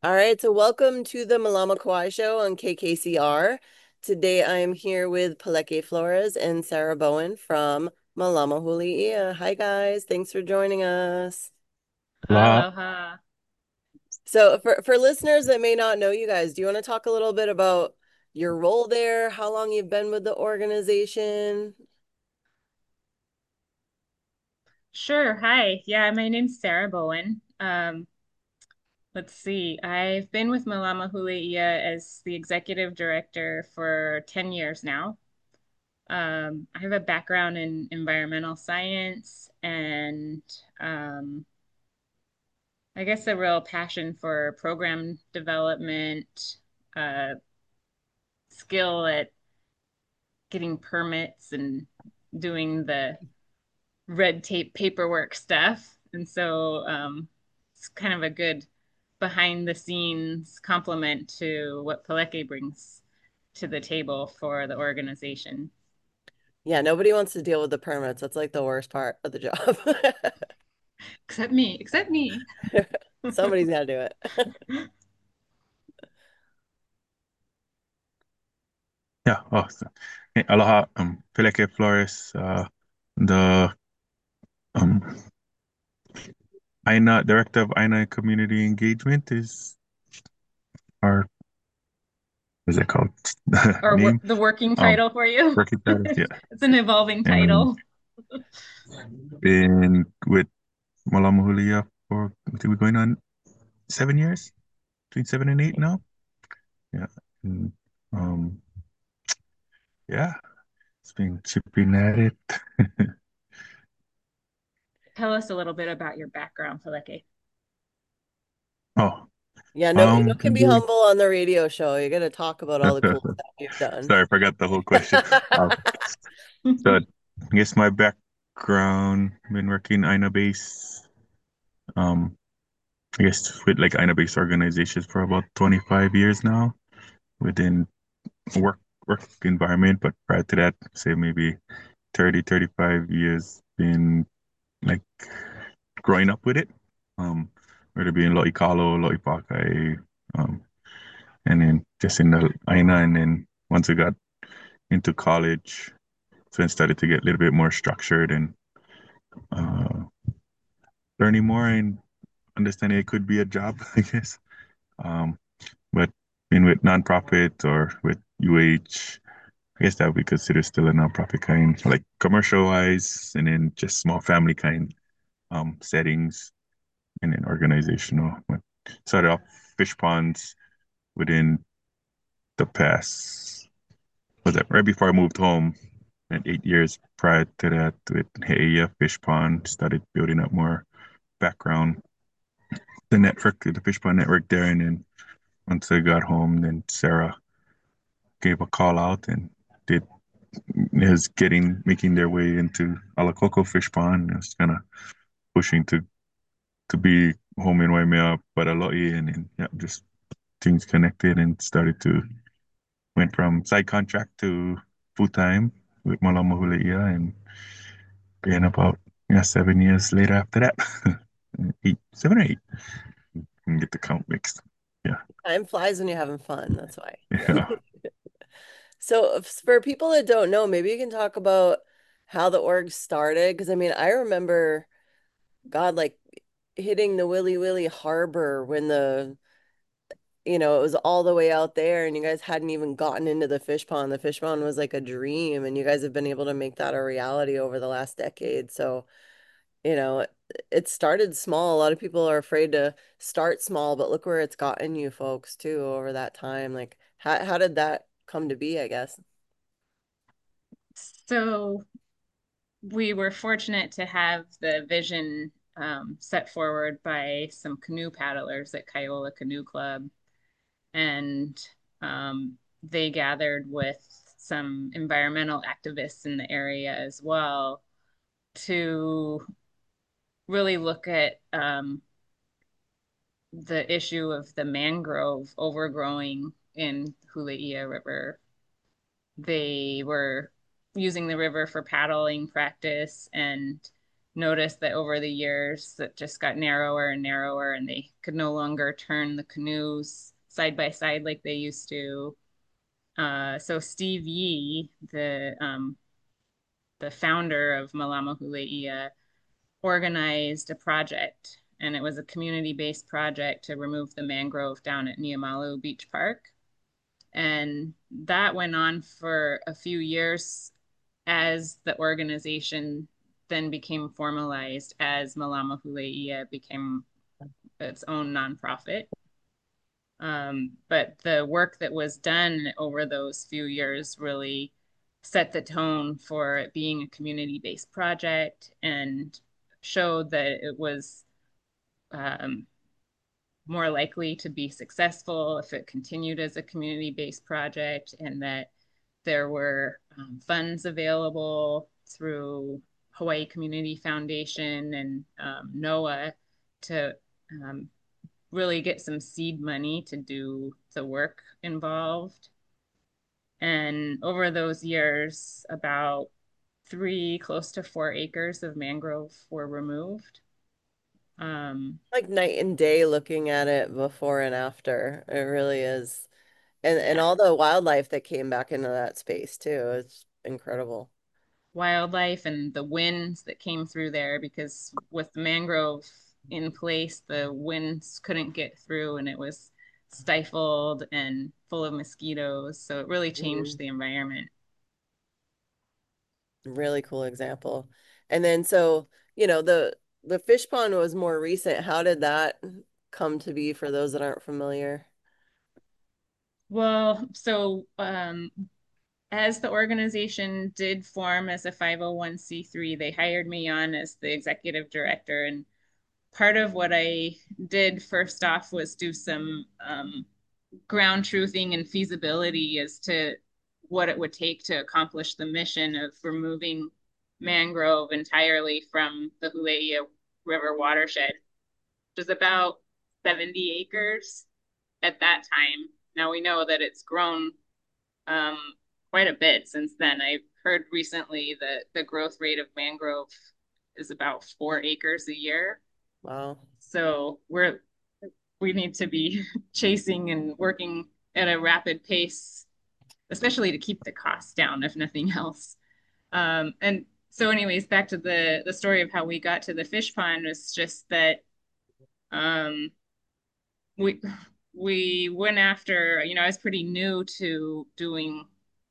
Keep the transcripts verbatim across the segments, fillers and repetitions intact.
All right, so welcome to the Malama Kawai Show on K K C R. Today I am here with Paleke Flores and Sarah Bowen from Malama Huli'ia. Hi guys, thanks for joining us. Aloha. Aloha. So for for listeners that may not know you guys, do you want to talk a little bit about your role there, how long you've been with the organization? Sure. Hi. Yeah, my name's Sarah Bowen. Um, let's see. I've been with Malama Hulai'a as the executive director for ten years now. Um, I have a background in environmental science and um, I guess a real passion for program development, uh, skill at getting permits and doing the red tape paperwork stuff. And so um, it's kind of a good behind the scenes complement to what Paleke brings to the table for the organization. Yeah, nobody wants to deal with the permits. That's like the worst part of the job. Except me, except me. Somebody's got to do it. Yeah. Oh, so, hey, aloha. Um, Peleke Flores. Uh, the um Aina director of Aina Community Engagement is our what is it called Or wor name? the working Um, title for you. working title. Yeah, It's an evolving and title. been with Malama Hulia for I think we're going on seven years, between seven and eight now. Yeah. And, um. Yeah. It's been chipping at it. Tell us a little bit about your background, Paleke. Oh. Yeah, no, no Um. can be humble on the radio show. You got to talk about all the cool stuff you've done. Sorry, I forgot the whole question. Um, so I guess my background, been working I N A base, um, I guess with like I N A base organizations for about twenty-five years now within work work environment. But prior to that, say maybe thirty, thirty-five years been like growing up with it. Um, whether it be in Loikalo, Loipakai, um, and then just in the I N A, and then once I got into college, so it started to get a little bit more structured and uh, learning more and understanding it could be a job, I guess. Um, but being with nonprofit or with U H, I guess that would be considered still a nonprofit kind, like commercial wise, and then just small family kind um, settings, and then organizational. But started off fish ponds within the past, was that right before I moved home? And eight years prior to that, with Heia Fish Pond, started building up more background, the network, the Fish Pond network there. And then once I got home, then Sarah gave a call out and did is getting making their way into Alacoco Fish Pond. It was kind of pushing to to be home in Waimea, but a lot and then yeah, just things connected and started to went from side contract to full time with Malama Hulai'a and been about yeah seven years later after that. Eight, seven or eight. Can get the count mixed. Yeah, Time flies when you're having fun. That's why. yeah. So, if- for people that don't know, maybe you can talk about how the org started. Because I mean, I remember, God, like hitting the Willy Willy Harbor when the, you know, it was all the way out there and you guys hadn't even gotten into the fish pond. The fish pond was like a dream, and you guys have been able to make that a reality over the last decade. So, you know, it, it started small. A lot of people are afraid to start small, but look where it's gotten you folks too over that time. Like, how how did that come to be, I guess? So we were fortunate to have the vision um, set forward by some canoe paddlers at Kiola Canoe Club, and um, they gathered with some environmental activists in the area as well to really look at um, the issue of the mangrove overgrowing in Hulai'a River. They were using the river for paddling practice, and noticed that over the years it just got narrower and narrower, and they could no longer turn the canoes side by side like they used to. Uh, so Steve Yee, the um, the founder of Malama Hula'ia, organized a project, and it was a community-based project to remove the mangrove down at Niamalu Beach Park. And that went on for a few years as the organization then became formalized as Malama Hula'ia became its own nonprofit. Um, but the work that was done over those few years really set the tone for it being a community-based project and showed that it was um, more likely to be successful if it continued as a community-based project, and that there were um, funds available through Hawaii Community Foundation and um, NOAA to um, really get some seed money to do the work involved. And over those years, about three, close to four acres of mangrove were removed. Um, Like night and day looking at it before and after. It really is. And and yeah, all the wildlife that came back into that space too. It's incredible. wildlife and the winds that came through there, because with the mangrove in place, the winds couldn't get through and it was stifled and full of mosquitoes. So it really changed Mhm. the environment. Really cool example. And then so, you know, the the fish pond was more recent. How did that come to be for those that aren't familiar? Well, so um, as the organization did form as a five oh one c three, they hired me on as the executive director. And part of what I did first off was do some um, ground truthing and feasibility as to what it would take to accomplish the mission of removing mangrove entirely from the Hula'ia River watershed, which is about seventy acres at that time. Now we know that it's grown um, quite a bit since then. I've heard recently that the growth rate of mangrove is about four acres a year. Wow. So we're we need to be chasing and working at a rapid pace, especially to keep the costs down, if nothing else. Um, and so, anyways, back to the the story of how we got to the fish pond was just that um, we we went after. You know, I was pretty new to doing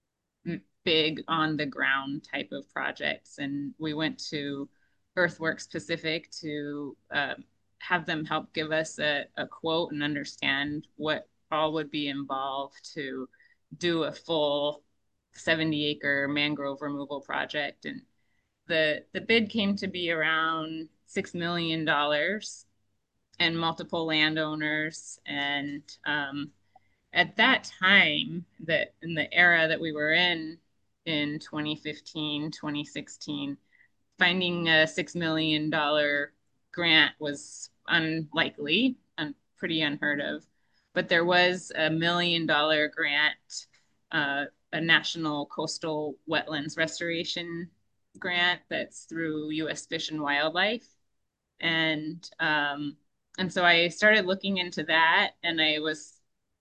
big on the ground type of projects. And we went to Earthworks Pacific to um, have them help give us a, a quote and understand what all would be involved to do a full seventy acre mangrove removal project. And the, the bid came to be around six million dollars and multiple landowners. And um, at that time, that in the era that we were in in twenty fifteen, twenty sixteen, finding a six million dollar grant was unlikely and pretty unheard of. But there was a million dollar grant, uh, a national coastal wetlands restoration grant that's through U S Fish and Wildlife. And um, and so I started looking into that, and I was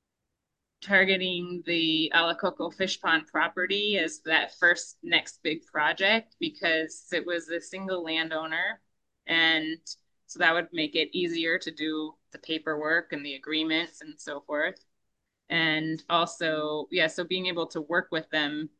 targeting the Alacoco Fish Pond property as that first next big project because it was a single landowner. And so that would make it easier to do the paperwork and the agreements and so forth. And also, yeah, so being able to work with them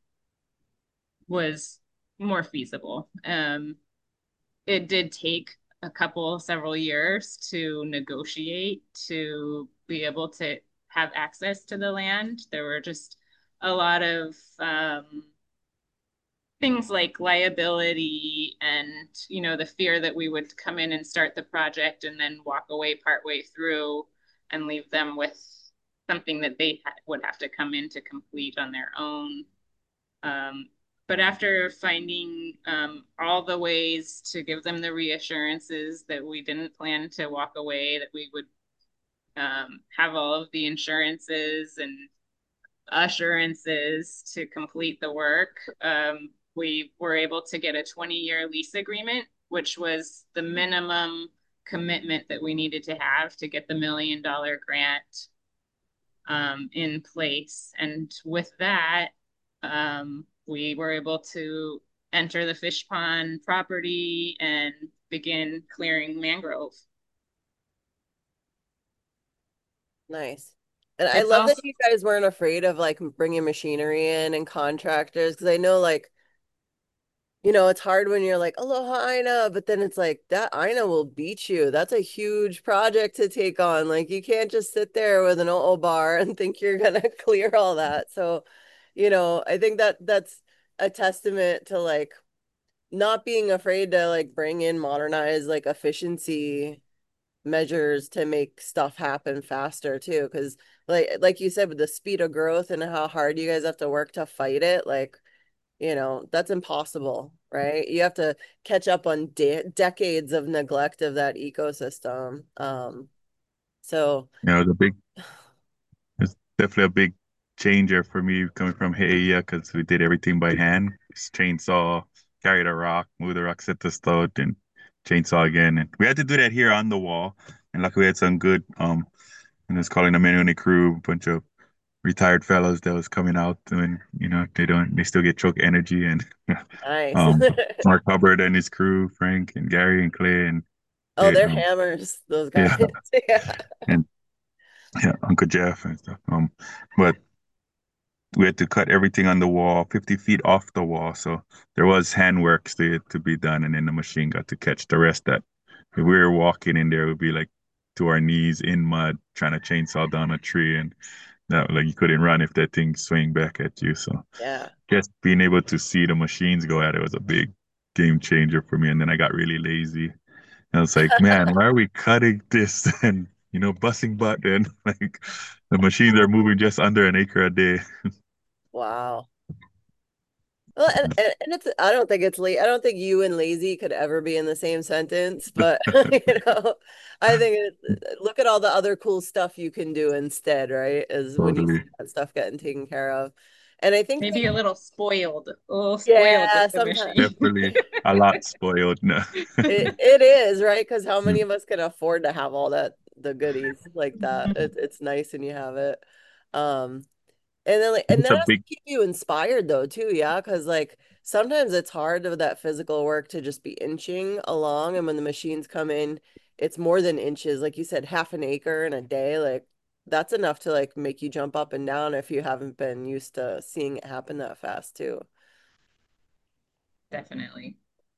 was more feasible. Um, it did take a couple, several years to negotiate to be able to have access to the land. There were just a lot of um, things like liability and, you know, the fear that we would come in and start the project and then walk away partway through and leave them with something that they ha- would have to come in to complete on their own. Um, but after finding um, all the ways to give them the reassurances that we didn't plan to walk away, that we would um, have all of the insurances and assurances to complete the work, um, we were able to get a twenty year lease agreement which was the minimum commitment that we needed to have to get the million dollar grant um, in place. And with that, um, we were able to enter the fish pond property and begin clearing mangrove. Nice. And I It's love that also you guys weren't afraid of like bringing machinery in and contractors because I know like you know, it's hard when you're like, Aloha Aina, but then it's like that Aina will beat you. That's a huge project to take on. Like you can't just sit there with an O bar and think you're gonna clear all that. So, you know, I think that that's a testament to like not being afraid to like bring in modernized like efficiency measures to make stuff happen faster too. Because like like you said, with the speed of growth and how hard you guys have to work to fight it, like you know, that's impossible, right? You have to catch up on de decades of neglect of that ecosystem. Um, so You know, the big it's definitely a big changer for me coming from Haia because we did everything by hand. Just chainsaw, carry the rock, move the rock, set the stud, and chainsaw again. And we had to do that here on the wall. And luckily we had some good um and it's calling a Menoni crew, a bunch of retired fellows that was coming out and you know, they don't they still get choke energy and nice. um Mark Hubbard and his crew, Frank and Gary and Clay and Oh, they they're um hammers, those guys. yeah Yeah. and yeah, Uncle Jeff and stuff. Um but we had to cut everything on the wall, fifty feet off the wall. So there was handwork still to be done, and then the machine got to catch the rest. That if we were walking in there, it would be like to our knees in mud, trying to chainsaw down a tree, and that like you couldn't run if that thing swing back at you. So Yeah. just being able to see the machines go at it was a big game changer for me. And then I got really lazy. And I was like, man, why are we cutting this and you know busting butt and like the machines are moving just under an acre a day. Wow. Well, and, and and it's I don't think it's late. I don't think you and lazy could ever be in the same sentence, but you know, I think it, look at all the other cool stuff you can do instead, right? Is when you Totally. see that stuff getting taken care of. And I think maybe like a little spoiled, a little spoiled with yeah, the sometimes machine. Definitely a lot spoiled now. it, it is, right? Because how many of us can afford to have all that the goodies like that? It, it's nice and you have it. Um, And then like and It's that a has to big, keep you inspired though too, yeah. Because like sometimes it's hard with that physical work to just be inching along, and when the machines come in, it's more than inches. Like you said, half an acre in a day, like that's enough to like make you jump up and down if you haven't been used to seeing it happen that fast too. Definitely.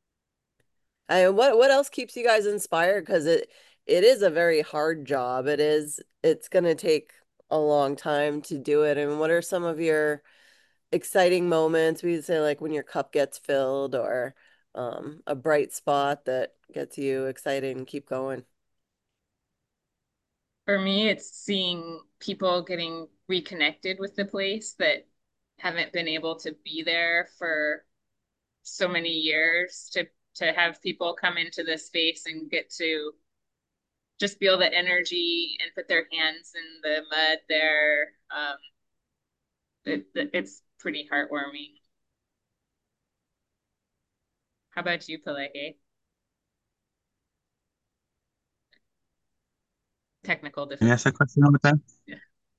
And what what else keeps you guys inspired? Because it it is a very hard job. It is it's gonna take a long time to do it. And what are some of your exciting moments? We say like when your cup gets filled or um, a bright spot that gets you excited and keep going. For me, it's seeing people getting reconnected with the place that haven't been able to be there for so many years to to have people come into the space and get to just feel the energy and put their hands in the mud there. Um, it, it's pretty heartwarming. How about you, Pelege? Technical can you ask that difficulty. question all the time? Yeah.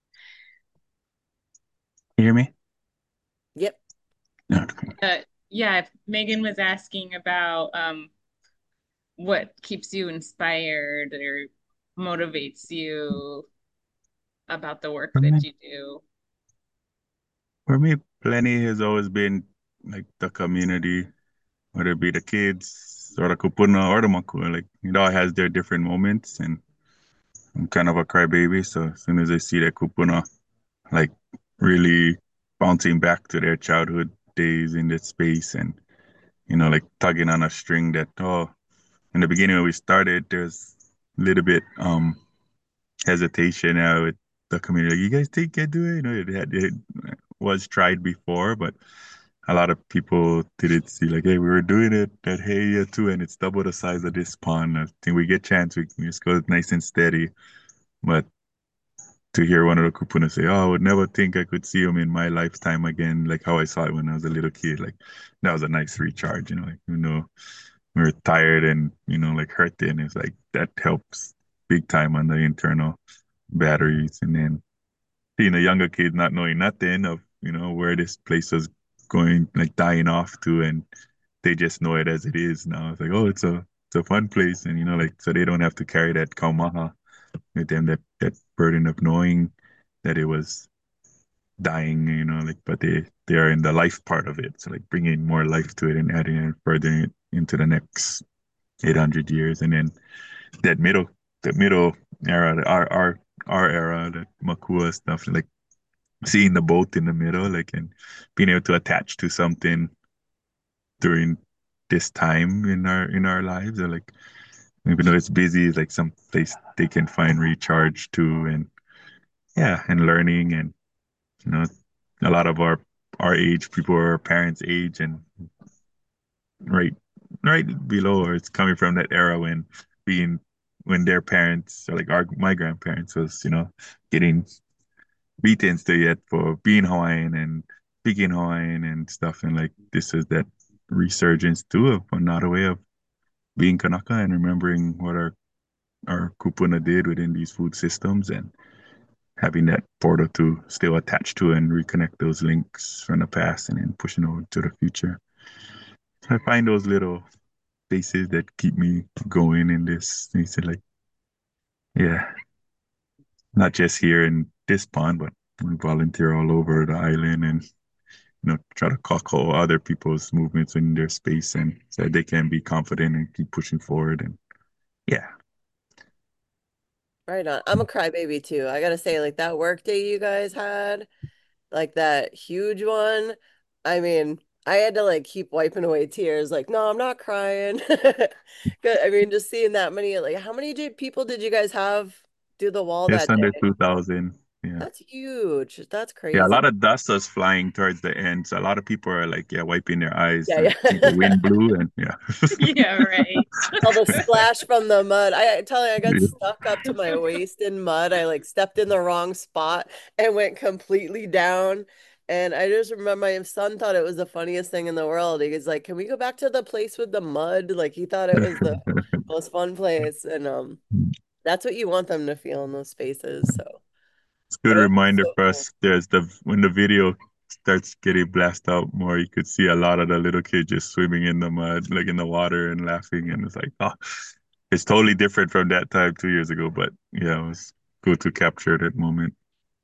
Can you hear me? Yep. No. Uh, yeah, Megan was asking about um, what keeps you inspired or motivates you about the work For me, that you do. for me, plenty has always been like the community, whether it be the kids or the kupuna or the makua. Like it all has their different moments, and I'm kind of a crybaby. So as soon as I see that kupuna, like really bouncing back to their childhood days in that space, and you know, like tugging on a string that oh, in the beginning when we started, there's a little bit um hesitation uh, with the community. Like, you guys think you do it? You know, it had it was tried before, but a lot of people didn't see like, hey, we were doing it at Hey too, and it's double the size of this pond. I think we get chance, we can just go nice and steady. But to hear one of the kupuna say, "Oh, I would never think I could see him in my lifetime again," like how I saw it when I was a little kid, like that was a nice recharge, you know. Like you know, we're tired and, you know, like hurting. It's like that helps big time on the internal batteries. And then seeing a younger kid not knowing nothing of, you know, where this place is going, like dying off to, and they just know it as it is now. It's like, oh, it's a it's a fun place, and you know, like so they don't have to carry that kaumaha with them, that that burden of knowing that it was dying, you know, like but they they are in the life part of it, so like bringing more life to it and adding it further into the next eight hundred years, and then that middle the middle era, our our our era, the Makua stuff, like seeing the boat in the middle, like and being able to attach to something during this time in our in our lives, or like even though it's busy, it's like some place they can find recharge to, and yeah, and learning, and you know, a lot of our our age people are our parents' age, and right right below, or it's coming from that era when being when their parents or like our my grandparents was, you know, getting beaten still yet for being Hawaiian and speaking Hawaiian and stuff. And like this is that resurgence too of another way of being Kanaka and remembering what our our kupuna did within these food systems, and having that portal to still attach to and reconnect those links from the past and then pushing over to the future. So I find those little spaces that keep me going in this. He said like, yeah, not just here in this pond, but we volunteer all over the island and you know, try to cockle other people's movements in their space and so they can be confident and keep pushing forward. And yeah, Right on. I'm a crybaby too. I gotta say, like that work day you guys had, like that huge one. I mean, I had to like keep wiping away tears. Like, no, I'm not crying. Good. I mean, just seeing that many, like, how many did people did you guys have do the wall just that under day? two thousand. Yeah. That's huge. That's Yeah, a crazy. lot of dust was flying towards the end. So a lot of people are like, yeah, wiping their eyes. Yeah, I think the yeah. wind blew and yeah. Yeah, right. All the splash from the mud. I, I tell you, I got Yeah. stuck up to my waist in mud. I like stepped in the wrong spot and went completely down. And I just remember my son thought it was the funniest thing in the world. He was like, "Can we go back to the place with the mud?" Like he thought it was the most fun place. And um that's what you want them to feel in those spaces. So It's a good that would be reminder so for cool. us. There's the when the video starts getting blasted out more, you could see a lot of the little kids just swimming in the mud, like in the water and laughing. And it's like, oh, it's totally different from that time two years ago. But yeah, it was good to capture that moment.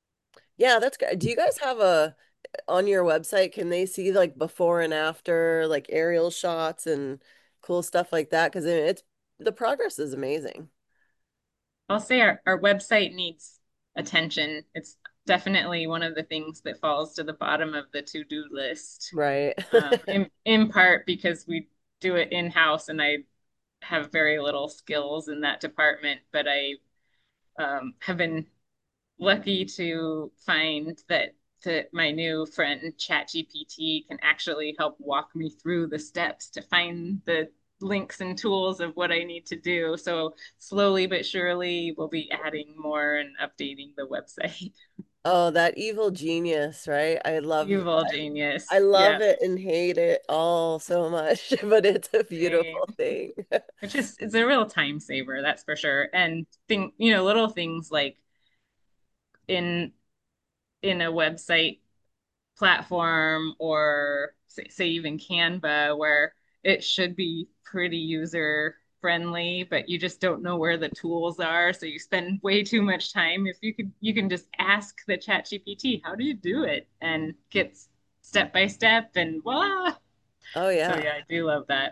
Yeah, that's good. Do you guys have a on your website, can they see like before and after, like aerial shots and cool stuff like that? Because it's the progress is amazing. I'll say our, our website needs attention. It's definitely one of the things that falls to the bottom of the to-do list. Right. Um, in in part because we do it in-house and I have very little skills in that department, but I um, have been lucky to find that that my new friend ChatGPT can actually help walk me through the steps to find the links and tools of what I need to do. So slowly but surely we'll be adding more and updating the website. Oh, that evil genius, right? I love Evil I genius. love Yeah, it and hate it all so much, but it's a same. beautiful thing. Which is it's a real time saver, that's for sure. And thing, you know, little things like in in a website platform or say, say even Canva where it should be pretty user friendly, but you just don't know where the tools are. So you spend way too much time. If you could, you can just ask the chat G P T, how do you do it? And get step by step and voila. Oh So yeah. yeah, I do love that.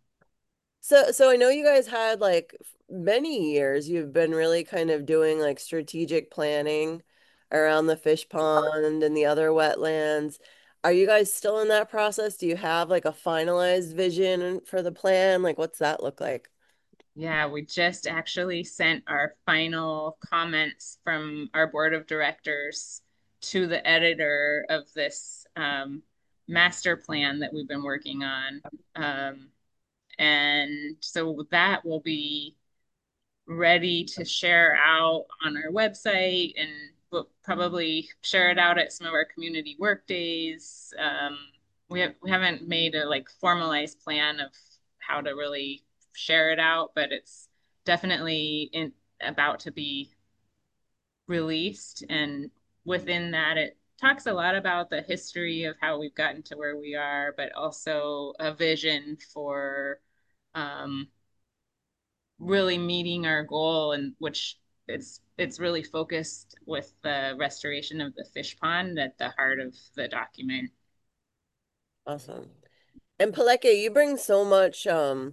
So so I know you guys had like many years you've been really kind of doing like strategic planning around the fish pond and the other wetlands. Are you guys still in that process? Do you have like a finalized vision for the plan? Like what's that look like? Yeah, we just actually sent our final comments from our board of directors to the editor of this um, master plan that we've been working on. Um, and so that will be ready to share out on our website and we'll probably share it out at some of our community work days. Um, we have we haven't made a like formalized plan of how to really share it out, but it's definitely in, about to be released. And within that, it talks a lot about the history of how we've gotten to where we are, but also a vision for um, really meeting our goal, and which it's it's really focused with the restoration of the fish pond at the heart of the document. Awesome. And Paleke, you bring so much um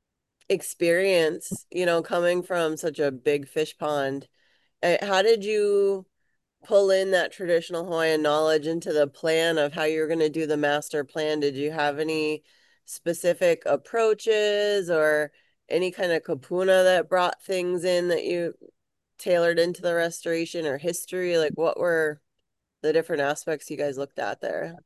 experience, you know, coming from such a big fish pond. Uh, How did you pull in that traditional Hawaiian knowledge into the plan of how you're going to do the master plan? Did you have any specific approaches or any kind of kapuna that brought things in that you tailored into the restoration or history? Like, what were the different aspects you guys looked at there?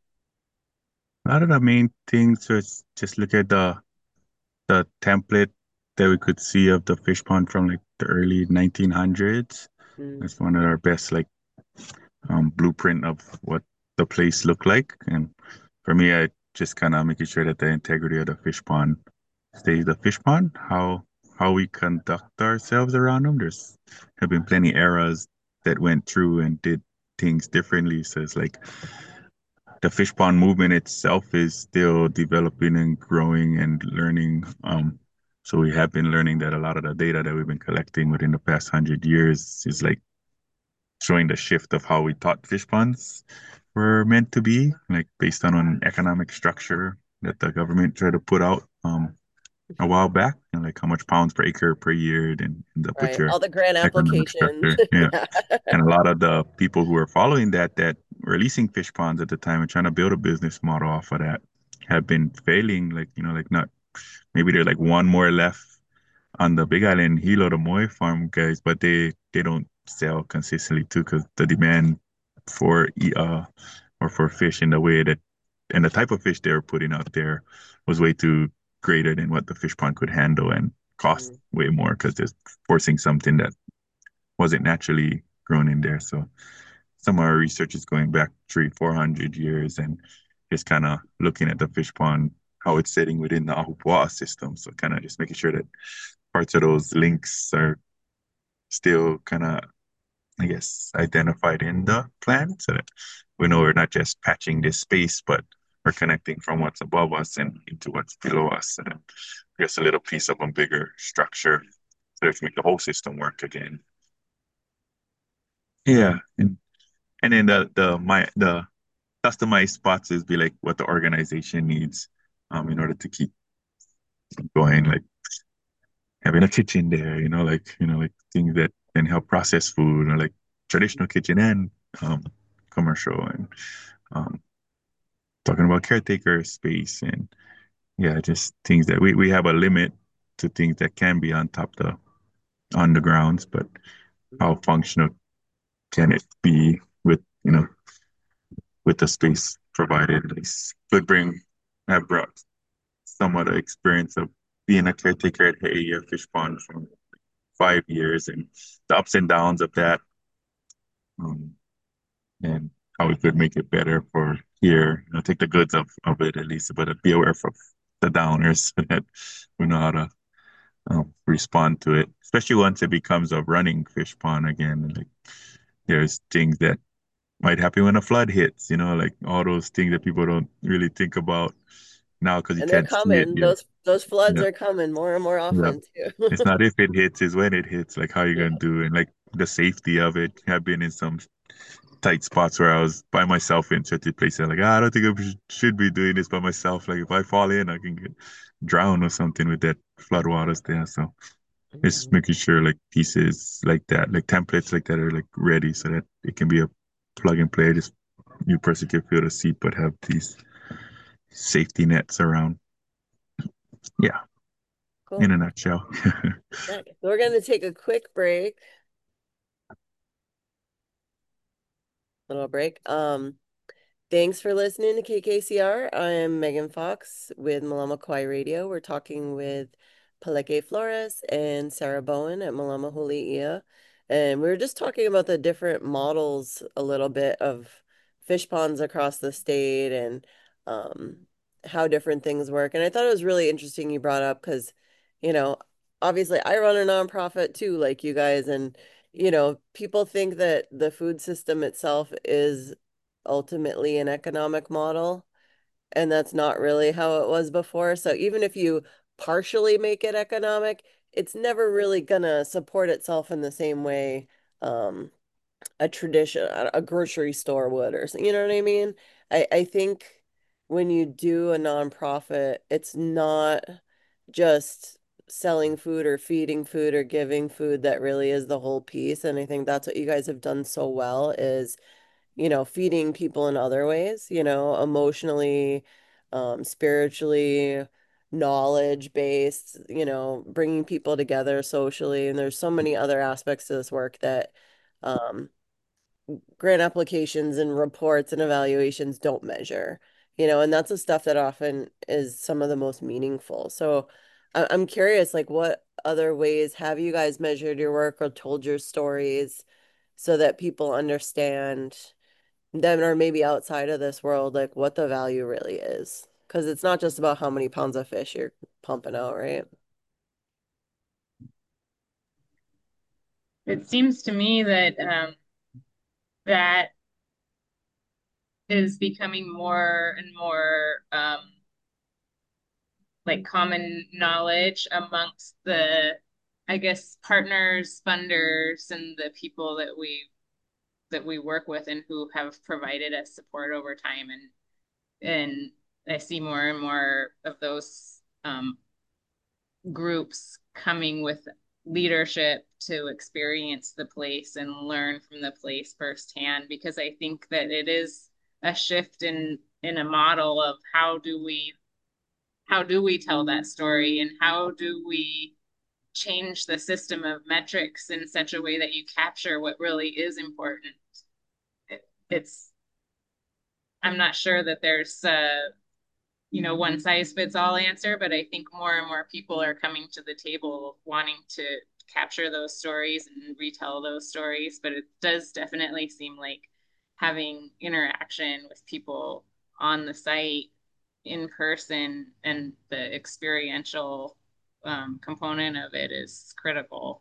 A lot of the main things was just look at the the template that we could see of the fish pond from like the early nineteen hundreds. Mm, That's one of our best like um, blueprint of what the place looked like. And for me, I just kind of making sure that the integrity of the fish pond stays the fish pond. How how we conduct ourselves around them. There's have been plenty eras that went through and did things differently. So it's like the fish pond movement itself is still developing and growing and learning. Um, so we have been learning that a lot of the data that we've been collecting within the past hundred years is like showing the shift of how we thought fish ponds were meant to be, like based on an economic structure that the government tried to put out um, a while back, and like how much pounds per acre per year and end up with right. your All the grant economic applications. structure. Yeah. Yeah. And a lot of the people who were following that, that were leasing fish ponds at the time and trying to build a business model off of that have been failing. Like, you know, like not, maybe there's like one more left on the Big Island Hilo, the Moy farm guys, but they they don't sell consistently too because the demand for e- uh or for fish in the way that and the type of fish they were putting out there was way too greater than what the fish pond could handle and cost Mm, way more because they're forcing something that wasn't naturally grown in there. So some of our research is going back three, four hundred years and just kind of looking at the fish pond, how it's sitting within the Ahupua'a system. So kind of just making sure that parts of those links are still kind of, I guess, identified in the plan so that we know we're not just patching this space, but we're connecting from what's above us and into what's below us. And just a little piece of a bigger structure so that we make the whole system work again. Yeah. And and then the the my the customized spots is be like what the organization needs um in order to keep going. Like having a kitchen there, you know, like you know, like things that can help process food, or like traditional kitchen and um, commercial, and um, talking about caretaker space, and yeah, just things that we we have a limit to things that can be on top the on the grounds, but how functional can it be with you know with the space provided? Like, would bring have brought somewhat of experience of being a caretaker at Haia Fish Pond for five years and the ups and downs of that, um, and how we could make it better for here. You know, take the goods of, of it at least, but be aware of the downers so that we know how to um, respond to it, especially once it becomes a running fish pond again. Like there's things that might happen when a flood hits, you know, like all those things that people don't really think about now because you and they're can't see it coming. yet. Those those floods Yeah. are coming more and more Yeah. often too. It's not if it hits, it's when it hits, like how you're Yeah. gonna do it, and like the safety of it. I've been in some tight spots where I was by myself in certain places. Like, ah, I don't think I sh- should be doing this by myself. Like, if I fall in, I can get drowned or something with that flood waters there. So it's Mhm. making sure like pieces like that, like templates like that are like ready so that it can be a plug and play. Just you person can feel the seat, but have these safety nets around. Yeah, in Cool. a nutshell. Nice. So we're gonna take a quick break, little break. Um, Thanks for listening to K K C R. I am Megan Fox with Malama Kauai Radio. We're talking with Paleke Flores and Sarah Bowen at Malama Huli'ia. And we were just talking about the different models a little bit of fish ponds across the state and um, how different things work. And I thought it was really interesting you brought up because, you know, obviously I run a nonprofit too, like you guys, and you know, people think that the food system itself is ultimately an economic model, and that's not really how it was before. So even if you partially make it economic, it's never really gonna support itself in the same way um, a tradition, a a grocery store would, or something. You know what I mean? I I think when you do a nonprofit, it's not just selling food or feeding food or giving food that really is the whole piece. And I think that's what you guys have done so well is, you know, feeding people in other ways, you know, emotionally, um, spiritually, knowledge based, you know, bringing people together socially. And there's so many other aspects to this work that um, grant applications and reports and evaluations don't measure, you know, and that's the stuff that often is some of the most meaningful. So I- I'm curious, like, what other ways have you guys measured your work or told your stories so that people understand that are maybe outside of this world, like what the value really is? Because it's not just about how many pounds of fish you're pumping out, right? It seems to me that um, that is becoming more and more um, like common knowledge amongst the, I guess, partners, funders, and the people that we that we work with and who have provided us support over time. And and I see more and more of those um, groups coming with leadership to experience the place and learn from the place firsthand, because I think that it is a shift in in a model of how do we how do we tell that story, and how do we change the system of metrics in such a way that you capture what really is important. It, it's I'm not sure that there's a, you know, one size fits all answer, but I think more and more people are coming to the table wanting to capture those stories and retell those stories. But it does definitely seem like having interaction with people on the site in person and the experiential um, component of it is critical.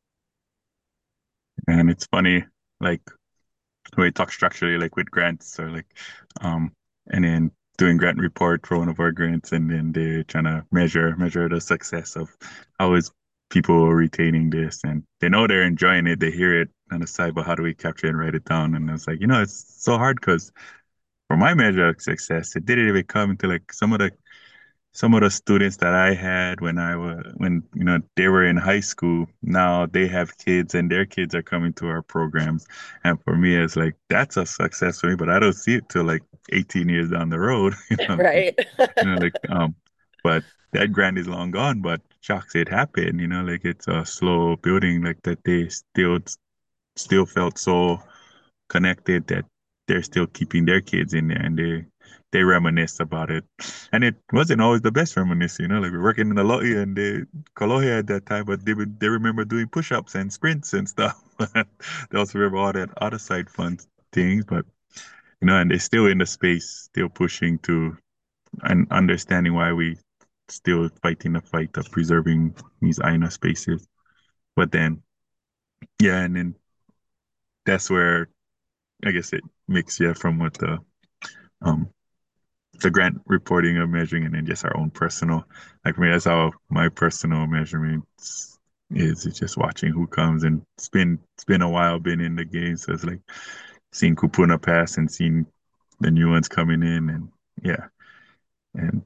And it's funny, like when we talk structurally, like with grants or like, um, and then doing grant report for one of our grants, and then they're trying to measure measure the success of how is people retaining this, and they know they're enjoying it, they hear it on the side, but how do we capture it and write it down? And it's like, you know, it's so hard because for my measure of success, it didn't even come into like some of the some of the students that I had when I was when you know they were in high school, now they have kids and their kids are coming to our programs. And for me, it's like that's a success for me, but I don't see it till like eighteen years down the road. You know, like, Right. you know, like um, but that grant is long gone. But shocks, it happened. You know, like it's a slow building, like that they still still felt so connected that they're still keeping their kids in there, and they they reminisce about it. And it wasn't always the best reminisce, you know, like we're working in the lottery and they Kolohe at that time, but they would they remember doing push-ups and sprints and stuff. They also remember all that other side fun things, but you know, and they're still in the space, still pushing to and understanding why we still fighting the fight of preserving these I N A spaces. But then, yeah, and then that's where I guess it makes, yeah, from what the um the grant reporting of measuring, and then just our own personal, like for me, that's how my personal measurements is. It's just watching who comes, and it's been it's been a while been in the game, so it's like seeing Kupuna pass and seeing the new ones coming in, and yeah, and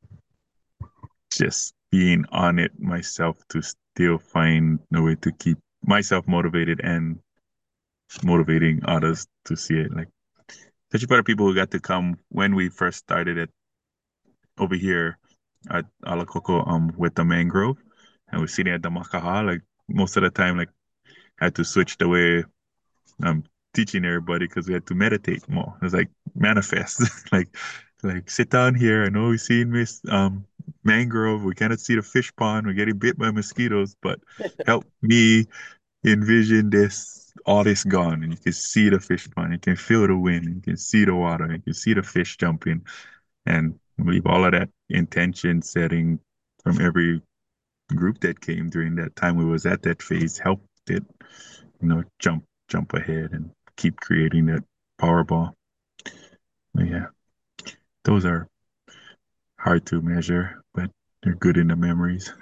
just being on it myself to still find a way to keep myself motivated and motivating others to see it. Like, especially for the people who got to come when we first started it over here at Alacoco, um with the mangrove, and we're sitting at the Makaha. Like most of the time, like I had to switch the way I'm teaching everybody because we had to meditate more. It's like manifest, like like sit down here. I know we've seen Miss um mangrove. We cannot see the fish pond. We're getting bit by mosquitoes, but help me envision this. All this gone, and you can see the fish pond. You can feel the wind. You can see the water. You can see the fish jumping. And I believe all of that intention setting from every group that came during that time we was at that phase helped it, you know, jump jump ahead and keep creating that power ball. But yeah, those are hard to measure, but they're good in the memories.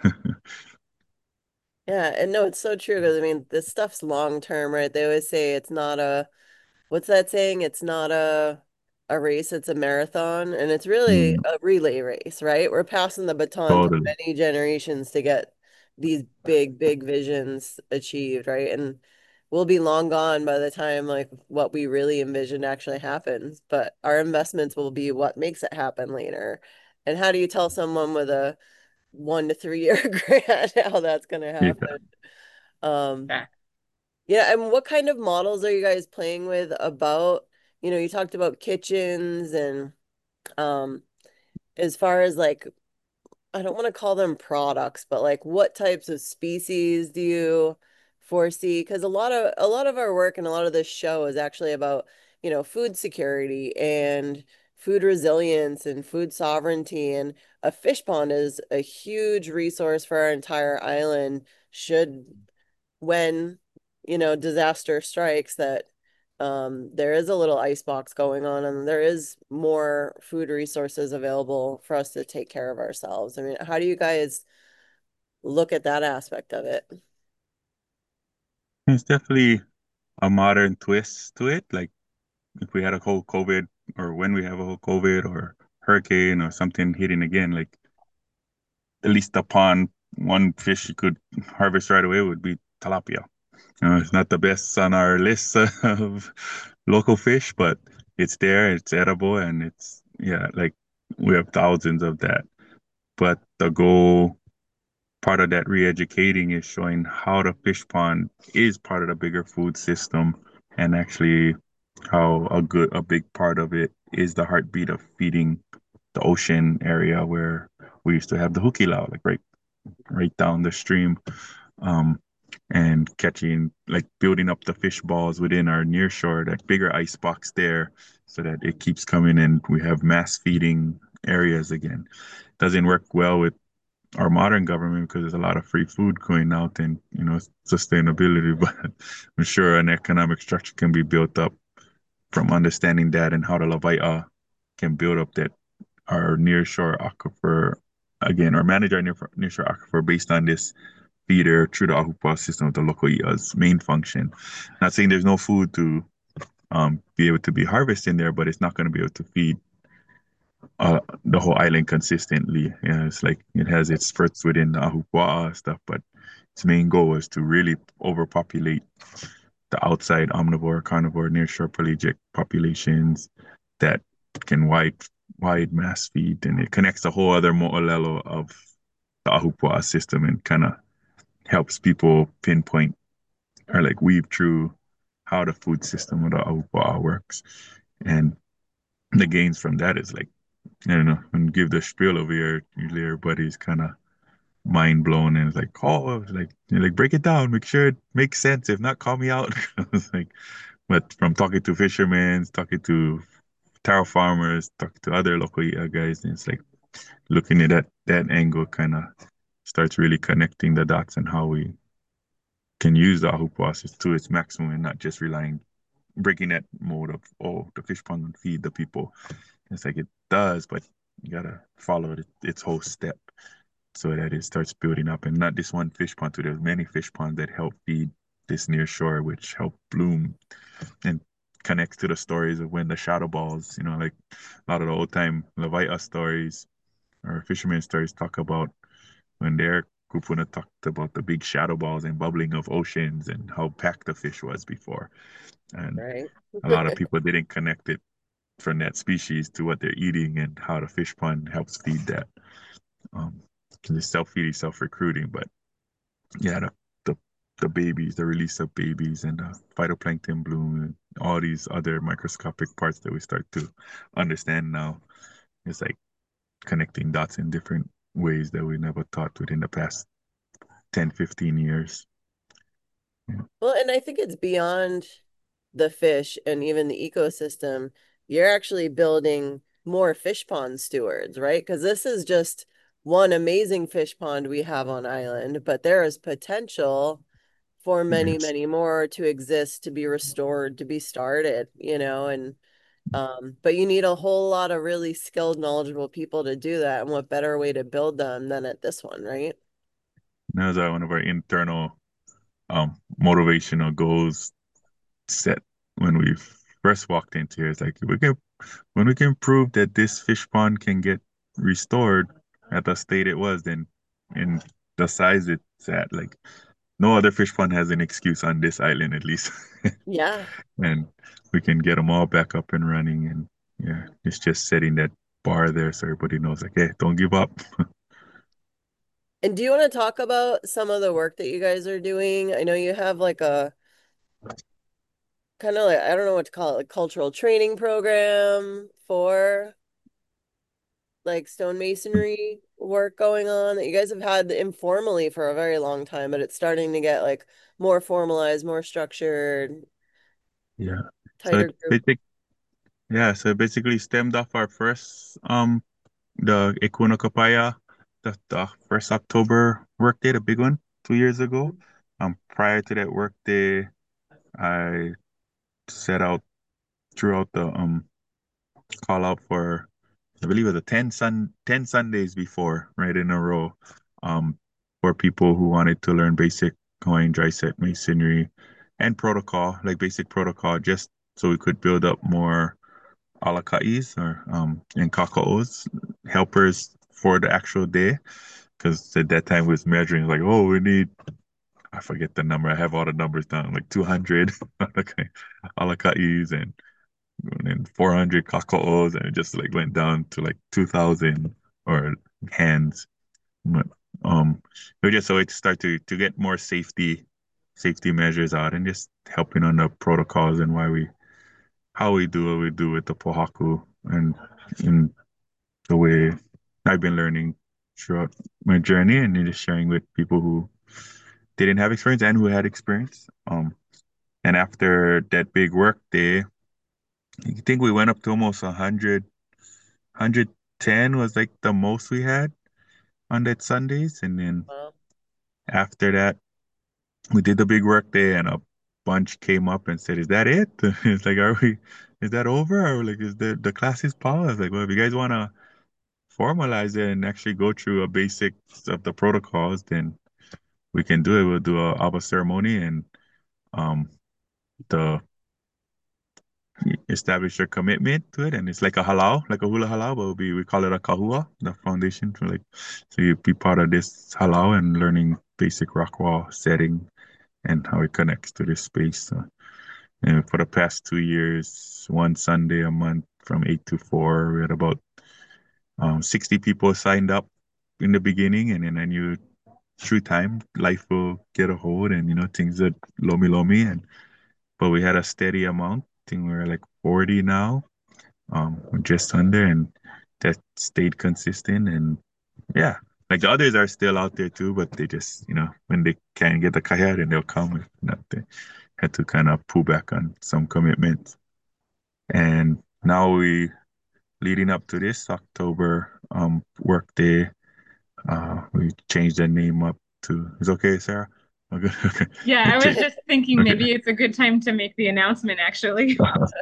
Yeah, and no, it's so true because I mean, this stuff's long term, right? They always say it's not a what's that saying? It's not a a race, it's a marathon, and it's really Mm, a relay race, right? We're passing the baton to totally. many generations to get these big, big visions achieved, right? And we'll be long gone by the time like what we really envisioned actually happens, but our investments will be what makes it happen later. And how do you tell someone with a one to three year grant how that's going to Yeah. happen? Um, Yeah. yeah, and what kind of models are you guys playing with about, you know, you talked about kitchens and um as far as like I don't want to call them products, but like what types of species do you foresee? Because a lot of a lot of our work and a lot of this show is actually about, you know, food security and food resilience and food sovereignty. And a fish pond is a huge resource for our entire island should when, you know, disaster strikes that um, there is a little ice box going on and there is more food resources available for us to take care of ourselves. I mean, how do you guys look at that aspect of it? It's definitely a modern twist to it. Like if we had a whole COVID or when we have a whole COVID or hurricane or something hitting again, like at least upon one fish you could harvest right away would be tilapia. You know, it's not the best on our list of local fish, but it's there, it's edible, and it's, yeah, like we have thousands of that. But the goal, part of that re-educating is showing how the fish pond is part of the bigger food system and actually how a good, a big part of it is the heartbeat of feeding the ocean area where we used to have the hukilau, like right, right down the stream, um, and catching, like building up the fish balls within our near shore, that bigger ice box there, so that it keeps coming and we have mass feeding areas again. Doesn't work well with our modern government because there's a lot of free food going out and, you know, sustainability, but I'm sure an economic structure can be built up from understanding that and how the Lavaita can build up that our nearshore aquifer again, or manage our near, nearshore aquifer based on this feeder through the Ahupa system of the Lokoi'a's main function. Not saying there's no food to um, be able to be harvested in there, but it's not going to be able to feed uh, the whole island consistently. Yeah, it's like it has its spurts within the Ahupua'a stuff, but its main goal is to really overpopulate the outside omnivore, carnivore, nearshore pelagic populations that can wide wide mass feed, and it connects a whole other mo'olelo of the Ahupua'a system and kind of helps people pinpoint or like weave through how the food system of the Ahupua'a works. And the gains from that is like, I don't know, when you give the spiel over here, usually everybody's kind of mind blown and it's like, oh, it's like, you're like, break it down, make sure it makes sense. If not, call me out. It's like, but from talking to fishermen, talking to taro farmers, talking to other local uh, guys, and it's like looking at that that angle kind of starts really connecting the dots and how we can use the ahu process to its maximum and not just relying breaking that mode of, oh, the fish pond and feed the people. It's like it does, but you gotta follow it, its whole step so that it starts building up, and not this one fish pond too. There's many fish ponds that help feed this near shore, which help bloom and connects to the stories of when the shadow balls, you know, like a lot of the old time Levitas stories or fishermen stories talk about when their kupuna talked about the big shadow balls and bubbling of oceans and how packed the fish was before. And Right. a lot of people didn't connect it from that species to what they're eating and how the fish pond helps feed that. Um, it's self-feeding, self-recruiting, but yeah, the, the the babies, the release of babies and the phytoplankton bloom and all these other microscopic parts that we start to understand now. It's like connecting dots in different ways that we never thought within the past ten, fifteen years. Yeah. Well, and I think it's beyond the fish and even the ecosystem. You're actually building more fish pond stewards, right? Because this is just one amazing fish pond we have on island, but there is potential for many, Yes. many more to exist, to be restored, to be started, you know, and um, but you need a whole lot of really skilled, knowledgeable people to do that. And what better way to build them than at this one, right? That was uh, one of our internal um motivational goals set when we first walked into here. It's like we can when we can prove that this fish pond can get restored at the state it was, then in the size it's at, like no other fish pond has an excuse on this island at least. Yeah. And we can get them all back up and running. And yeah, it's just setting that bar there so everybody knows, like, hey, don't give up. And do you want to talk about some of the work that you guys are doing? I know you have like a kind of like, I don't know what to call it, like cultural training program for like stonemasonry work going on that you guys have had informally for a very long time, but it's starting to get like more formalized, more structured, Yeah. So tighter it group. basic, yeah, so it basically stemmed off our first um the Equinocopaya, the, the first October work day, the big one, two years ago. Um, prior to that work day, I set out throughout the um call out for, I believe it was a ten sun ten Sundays before, right in a row, um, for people who wanted to learn basic Hawaiian dry set masonry and protocol, like basic protocol, just so we could build up more alaka'is or um and kaka'os, helpers for the actual day. Because at that time we was measuring like, oh, we need, I forget the number. I have all the numbers down, like two hundred alaka'is and and then four hundred kaka'os, and it just like went down to like two thousand or hands. But um, we just so it start to to get more safety safety measures out and just helping on the protocols and why we how we do what we do with the pohaku and in the way I've been learning throughout my journey and then just sharing with people who didn't have experience and who had experience. Um, and after that big work day, I think we went up to almost a hundred hundred ten was like the most we had on that Sundays. And then Wow. after that, we did the big work day and a bunch came up and said, is that it? It's like, are we, is that over? Or like, is the, the class is paused? Like, well, if you guys want to formalize it and actually go through a basics of the protocols, then we can do it. We'll do a Aba ceremony and um the establish your commitment to it, and it's like a halal, like a hula halal, but we we call it a kahua, the foundation for like, so you be part of this halal and learning basic rock wall setting and how it connects to this space. So, and for the past two years, one Sunday a month from eight to four, we had about um, sixty people signed up in the beginning, and then I knew through time life will get a hold, and you know things are lomi lomi, and but we had a steady amount. I think we're like forty now, um, just under, and that stayed consistent. And yeah, like the others are still out there too, but they just, you know, when they can't get the kaya, then they'll come. If not, they had to kind of pull back on some commitments. And now we, leading up to this October um work day, uh, we changed the name up to. It's okay, Sarah. Okay, okay. Yeah, We I was cha- just thinking okay. maybe it's a good time to make the announcement, actually.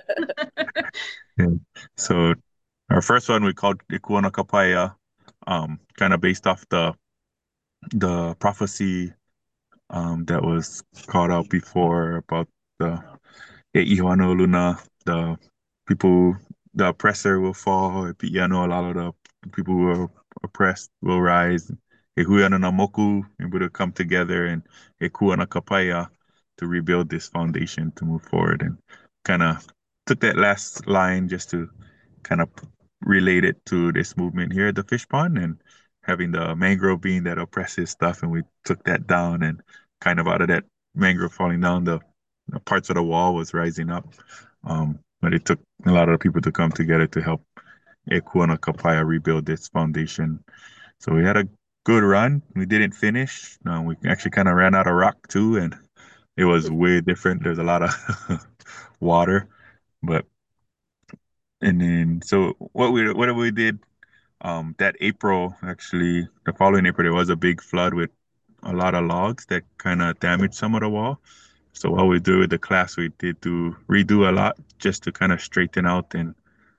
Yeah. So our first one we called Ikuana Kapaya, um, kind of based off the the prophecy um that was called out before about the E Ihuano Luna, the people, the oppressor will fall, Piano, a lot of the people who are oppressed will rise. E Huiana na Moku, able to come together, and E Kuana Kapaya to rebuild this foundation to move forward. And kind of took that last line just to kind of relate it to this movement here at the fish pond and having the mangrove being that oppressive stuff. And we took that down and kind of out of that mangrove falling down, the, the parts of the wall was rising up. Um, but it took a lot of people to come together to help Ekuana Kapaya rebuild this foundation. So we had a good run. We didn't finish. No, we actually kind of ran out of rock too, and it was way different. There's a lot of water, but And then so what we what we did um that April, actually the following April, there was a big flood with a lot of logs that kind of damaged some of the wall. So what we do with the class, we did do redo a lot just to kind of straighten out and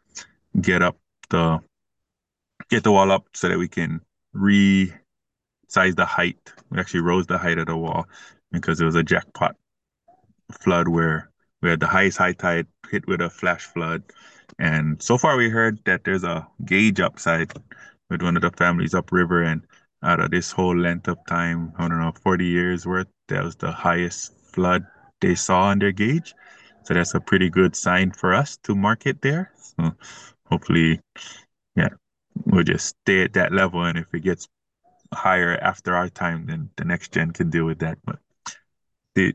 get up the get the wall up so that we can resize the height. We actually rose the height of the wall because it was a jackpot flood where we had the highest high tide hit with a flash flood. And so far, we heard that there's a gauge upside with one of the families upriver. And out of this whole length of time, I don't know, forty years worth, that was the highest flood they saw on their gauge. So that's a pretty good sign for us to market there. So hopefully, yeah, we'll just stay at that level. And if it gets higher after our time, then the next gen can deal with that. But the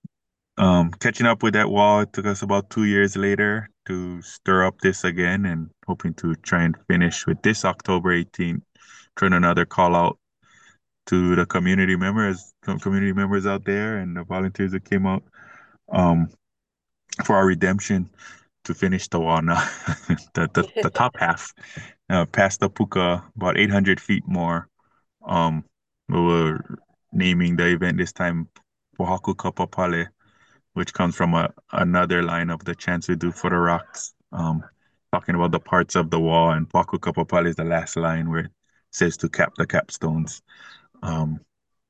um, catching up with that wall, it took us about two years later to stir up this again and hoping to try and finish with this October eighteenth. Turn another call out to the community members, com- community members out there and the volunteers that came out um, for our redemption to finish the wall now. the, the, the top half, uh, past the Puka, about eight hundred feet more. Um, we were naming the event this time Pohaku Kapapale, which comes from a, another line of the chants we do for the rocks, um, talking about the parts of the wall. And Paku Kapapal is the last line where it says to cap the capstones. Um,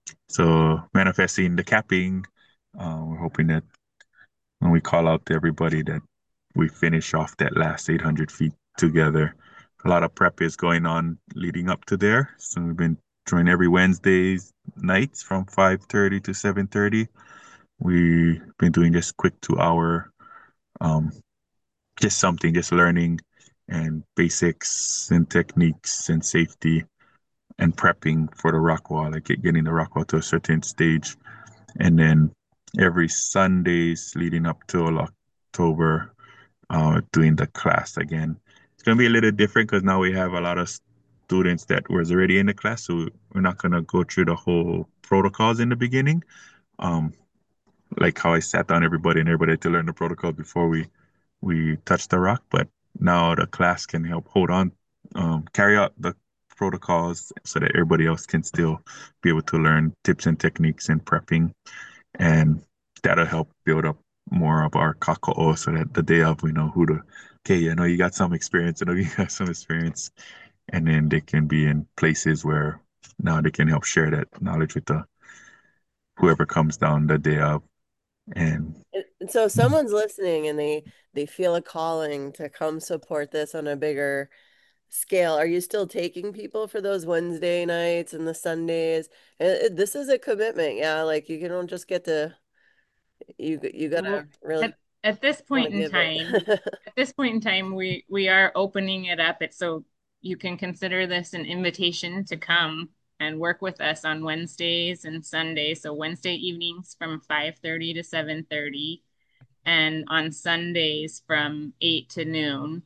so manifesting the capping, uh, we're hoping that when we call out to everybody that we finish off that last eight hundred feet together. A lot of prep is going on leading up to there. So we've been trying every Wednesdays nights from five thirty to seven thirty. We've been doing just quick two hour, um, just something, just learning and basics and techniques and safety and prepping for the rock wall, like getting the rock wall to a certain stage. And then every Sundays leading up to October, uh, doing the class again. It's gonna be a little different because now we have a lot of students that was already in the class, so we're not gonna go through the whole protocols in the beginning. Um, like how I sat down everybody and everybody had to learn the protocol before we we touch the rock. But now the class can help hold on, um, carry out the protocols so that everybody else can still be able to learn tips and techniques and prepping, and that'll help build up more of our kaka'o so that the day of we know who to. Okay, I know you got some experience. I know you got some experience, and then they can be in places where now they can help share that knowledge with the whoever comes down the day of. And And and so if someone's listening and they they feel a calling to come support this on a bigger scale. Are you still taking people for those Wednesday nights and the Sundays? And it- this is a commitment, yeah. Like you don't just get to you you Well, gotta really at, at this want to point in give it. time, at this point in time, we we are opening it up. It's so you can consider this an invitation to come and work with us on Wednesdays and Sundays. So Wednesday evenings from five thirty to seven thirty, and on Sundays from eight to noon.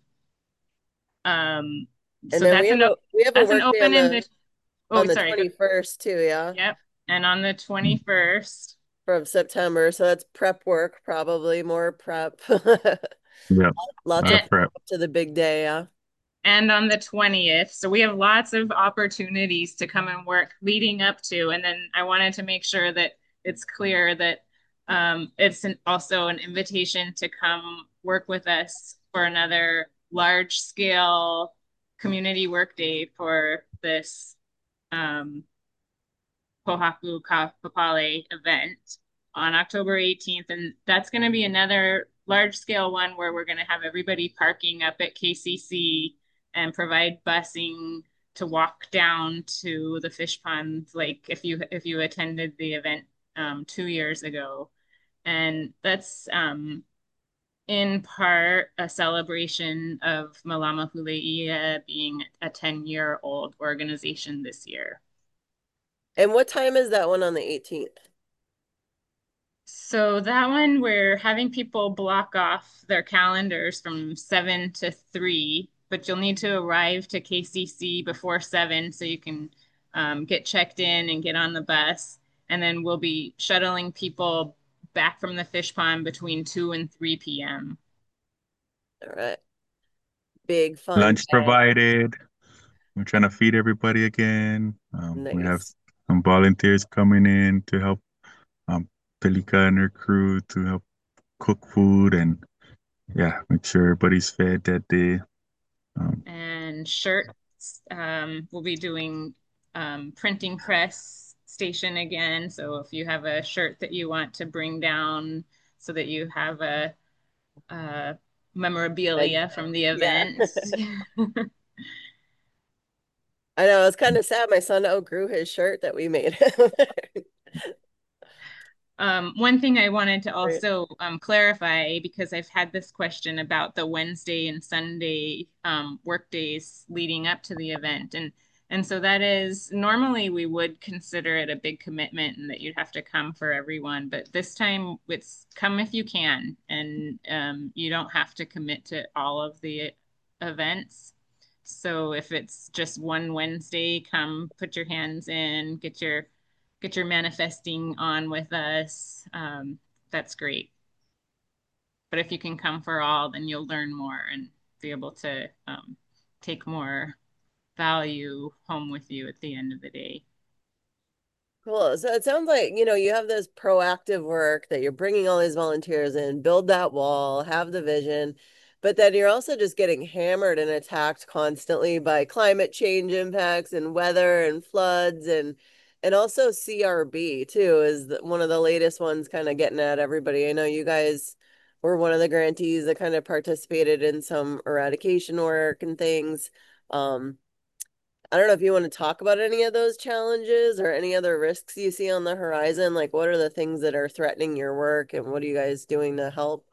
Um, And so then we that's have an a we have a that's an work day on open the invitation. Oh, on the sorry. Go. twenty-first too, yeah, Yep. And on the twenty-first, from September. So that's prep work, probably more prep. yeah, a Lots lot of of and, prep prep. up to the big day, yeah. and on the twentieth. So we have lots of opportunities to come and work leading up to. And then I wanted to make sure that it's clear that um, it's an, also an invitation to come work with us for another large scale community work day for this um, Pohaku Kapapale event on October eighteenth. And that's going to be another large scale one where we're going to have everybody parking up at K C C and provide busing to walk down to the fish ponds, like if you if you attended the event um, two years ago. And that's um, in part a celebration of Malama Huleia being a ten year old organization this year. And what time is that one on the eighteenth? So that one, we're having people block off their calendars from seven to three, but you'll need to arrive to K C C before seven so you can um, get checked in and get on the bus. And then we'll be shuttling people back from the fish pond between two and three p m. All right. big fun Lunch day. provided. We're trying to feed everybody again. Um, we have Nice. some volunteers coming in to help um, Pelika and her crew to help cook food and yeah, make sure everybody's fed that day. Um, And shirts. Um, we'll be doing um, printing press station again. So if you have a shirt that you want to bring down so that you have a, a Like, memorabilia from the yeah. event. I know, it's kind of sad. My son outgrew his shirt that we made him. Um, one thing I wanted to Right. also um, clarify, because I've had this question about the Wednesday and Sunday um, work days leading up to the event. And and so that is normally we would consider it a big commitment and that you'd have to come for everyone. But this time it's come if you can, and um, you don't have to commit to all of the events. So if it's just one Wednesday, come put your hands in, get your get your manifesting on with us. Um, that's great. But if you can come for all, then you'll learn more and be able to um, take more value home with you at the end of the day. Cool. So it sounds like, you know, you have this proactive work that you're bringing all these volunteers in, build that wall, have the vision, but then you're also just getting hammered and attacked constantly by climate change impacts and weather and floods and and also C R B too is the, one of the latest ones kind of getting at everybody. I know you guys were one of the grantees that kind of participated in some eradication work and things. Um, I don't know if you want to talk about any of those challenges or any other risks you see on the horizon. Like, what are the things that are threatening your work, and what are you guys doing to help?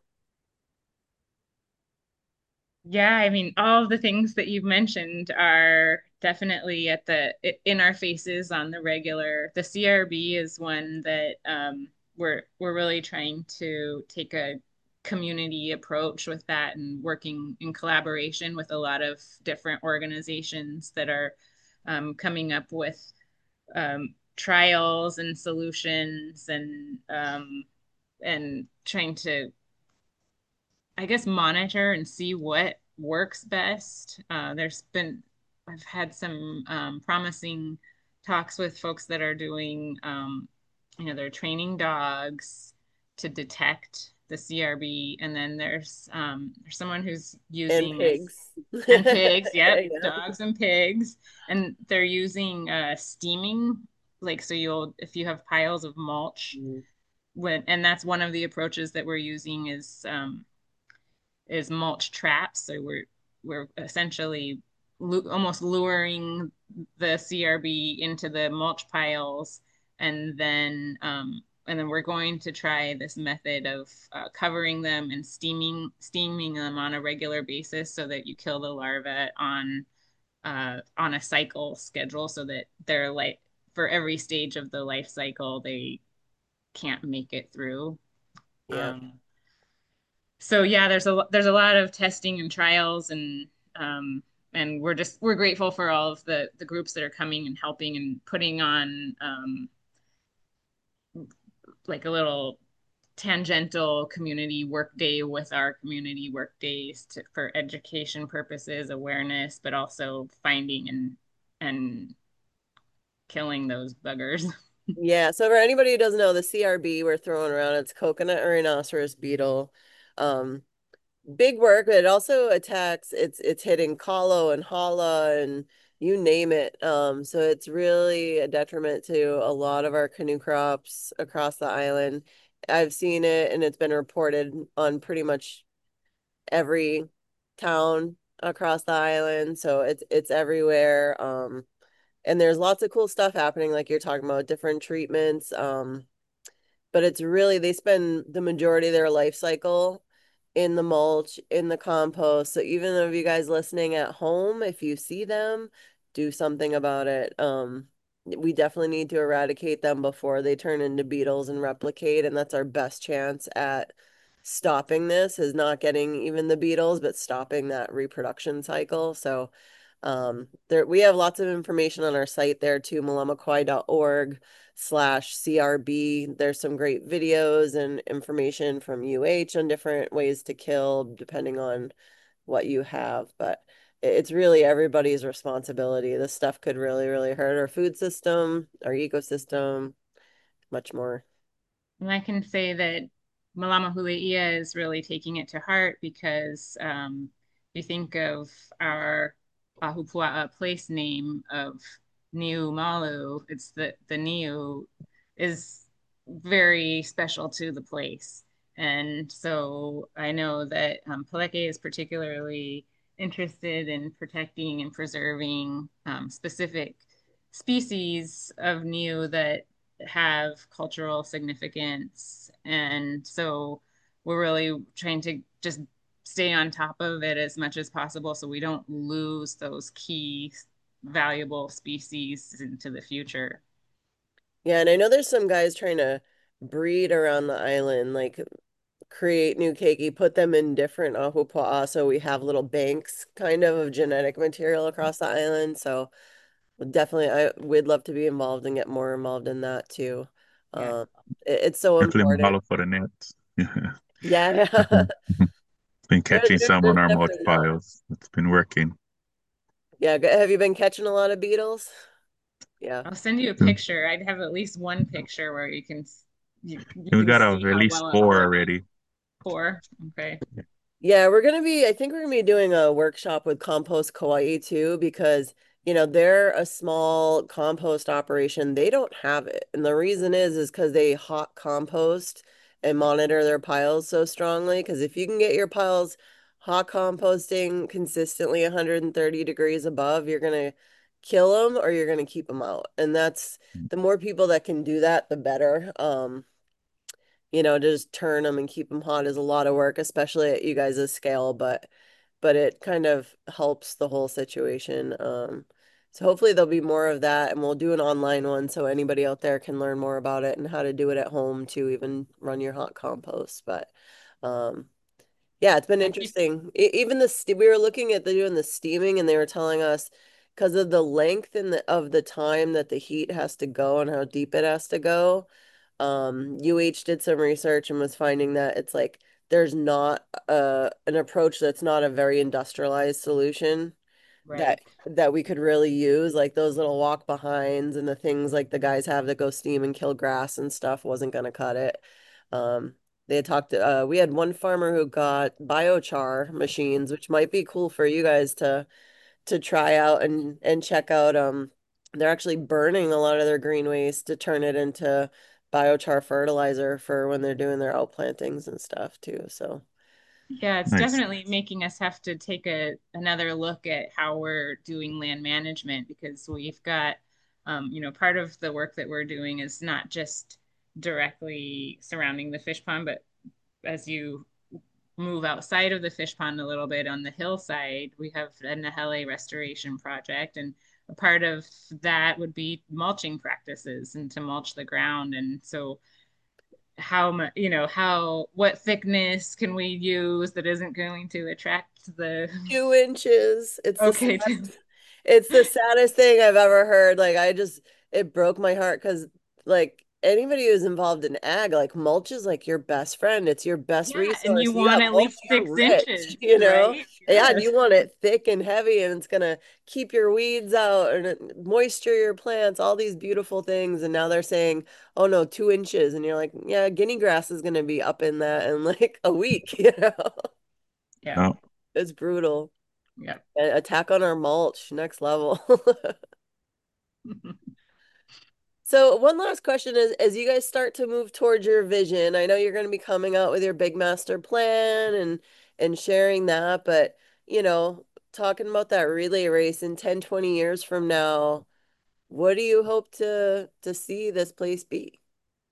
Yeah, I mean, all of the things that you've mentioned are definitely at the in our faces on the regular. The C R B is one that um, we're we're really trying to take a community approach with that and working in collaboration with a lot of different organizations that are um, coming up with um, trials and solutions and um, and trying to I guess monitor and see what works best. Uh, there's been I've had some um, promising talks with folks that are doing um, you know they're training dogs to detect the C R B, and then there's um, there's someone who's And using a pigs. and pigs, yep, Yeah. dogs and pigs, and they're using uh, steaming, like so you'll if you have piles of mulch when and that's one of the approaches that we're using is um, is mulch traps. So we're we're essentially lu- almost luring the C R B into the mulch piles, and then um, and then we're going to try this method of uh, covering them and steaming steaming them on a regular basis, so that you kill the larvae on uh, on a cycle schedule, so that they're like for every stage of the life cycle they can't make it through. Yeah. Um, so yeah, there's a there's a lot of testing and trials and um, and we're just we're grateful for all of the the groups that are coming and helping and putting on um, like a little tangential community work day with our community work days to, for education purposes, awareness, but also finding and and killing those buggers. Yeah. So for anybody who doesn't know, the C R B we're throwing around, it's coconut or rhinoceros beetle. Um, big work, but it also attacks it's it's hitting Kahlo and Hala and you name it. Um, so it's really a detriment to a lot of our canoe crops across the island. I've seen it and it's been reported on pretty much every town across the island. So it's it's everywhere. Um, and there's lots of cool stuff happening, like you're talking about, different treatments. Um, but it's really they spend the majority of their life cycle in the mulch, in the compost. So even though you guys listening at home, if you see them, do something about it. Um, we definitely need to eradicate them before they turn into beetles and replicate, and that's our best chance at stopping this is not getting even the beetles, but stopping that reproduction cycle. So um, there we have lots of information on our site there too, mulamaquai dot org slash C R B. There's some great videos and information from U H on different ways to kill, depending on what you have, but it's really everybody's responsibility. This stuff could really, really hurt our food system, our ecosystem, much more. And I can say that Malama Hulai'a is really taking it to heart because um, if you think of our Ahupua'a place name of Niu Malu, it's the the Niu is very special to the place. And so I know that um, Paleke is particularly interested in protecting and preserving um, specific species of Niu that have cultural significance. And so we're really trying to just stay on top of it as much as possible so we don't lose those key valuable species into the future. Yeah, and I know there's some guys trying to breed around the island, like create new keiki, put them in different ahupua'a, so we have little banks kind of of genetic material across the island. So definitely, I would love to be involved and get more involved in that too. Yeah. Um, it- it's so Definitely important. mahalo for the nets. Yeah. Yeah, Mhm. Been there, catching there- some on there's our mulch definitely not. piles. It's been working. Yeah, g- have you been catching a lot of beetles? Yeah. I'll send you a And picture. I'd have at least one picture where you can you, you we can got a, see at how least well it four works. already. Four. Okay. Yeah, we're gonna be, I think we're gonna be doing a workshop with Compost Kauai too, because, you know, they're a small compost operation. They don't have it. And the reason is, is because they hot compost and monitor their piles so strongly. Because if you can get your piles hot composting consistently one hundred thirty degrees above, you're gonna kill them or you're gonna keep them out. And that's the more people that can do that, the better. Um, you know, to just turn them and keep them hot is a lot of work, especially at you guys' scale, but but it kind of helps the whole situation. Um, so hopefully there'll be more of that, and we'll do an online one so anybody out there can learn more about it and how to do it at home to even run your hot compost. But um, yeah, it's been I keep interesting. E- even the st we were looking at the doing the steaming, and they were telling us because of the length and the of the time that the heat has to go and how deep it has to go. Um, U H did some research and was finding that it's like there's not uh an approach that's not a very industrialized solution that right. that we could really use, like those little walk behinds and the things like the guys have that go steam and kill grass and stuff wasn't gonna cut it. Um, they had talked uh we had one farmer who got biochar machines, which might be cool for you guys to to try out and and check out. Um, they're actually burning a lot of their green waste to turn it into biochar fertilizer for when they're doing their outplantings and stuff too. So Yeah, it's Nice. definitely making us have to take a another look at how we're doing land management because we've got, um, you know, part of the work that we're doing is not just directly surrounding the fish pond, but as you move outside of the fish pond a little bit on the hillside, we have a Nahele restoration project, and a part of that would be mulching practices and to mulch the ground. And so how much, you know, how, what thickness can we use that isn't going to attract the, two inches. It's the okay, to, saddest, it's the saddest thing I've ever heard. Like I just it broke my heart because like anybody who's involved in ag, like mulch is like your best friend. It's your best yeah, and resource. you You want got at mulch, least you're six rich, inches, you know? right? Yeah, and Yes. you want it thick and heavy and it's gonna keep your weeds out and it- moisture your plants, all these beautiful things. And now they're saying, oh no, two inches. And you're like, yeah, guinea grass is gonna be up in that in like a week, you know? Yeah. Oh, It's brutal. Yeah. A- Attack on our mulch, next level. So one last question is, as you guys start to move towards your vision, I know you're going to be coming out with your big master plan and and sharing that, but you know, talking about that relay race in ten, twenty years from now, what do you hope to to see this place be?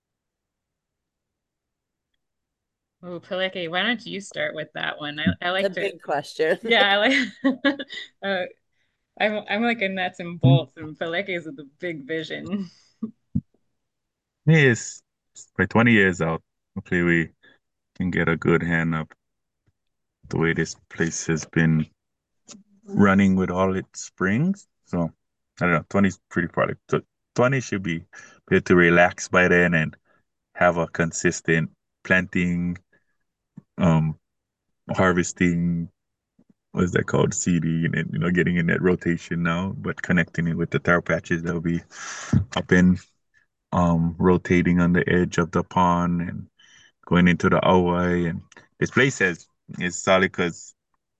Oh, Peleke, why don't you start with that one? I, I It's a like to, big question. yeah, I like, uh, I'm, I'm like a nuts and mm, bolts, and Peleke is the big vision. yes. By twenty years out, hopefully we can get a good hand of the way this place has been running with all its springs. So I don't know, twenty is pretty far. Like, tw- twenty should be able to relax by then and have a consistent planting, um, harvesting, what's that called? Seeding and, you know, getting in that rotation now, but connecting it with the taro patches that'll be up in, um, rotating on the edge of the pond and going into the Auai. And this place has is solid because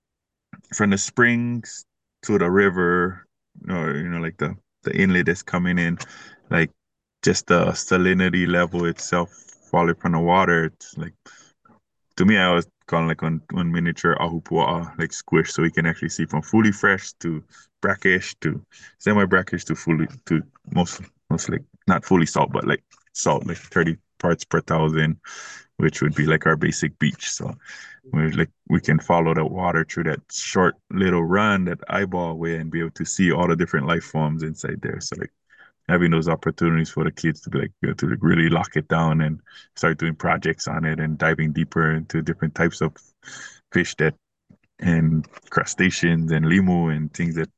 from the springs to the river, or you know, like the the inlet that's coming in, like just the salinity level itself falling from the water. It's like to me, I always call it like one one miniature ahupua'a, like squish, so we can actually see from fully fresh to brackish to semi brackish to fully to most most like not fully salt, but like salt, like thirty parts per thousand, which would be like our basic beach. So we're like we can follow the water through that short little run, that eyeball way, and be able to see all the different life forms inside there. So like having those opportunities for the kids to be like, you know, to really lock it down and start doing projects on it and diving deeper into different types of fish that and crustaceans and limu and things that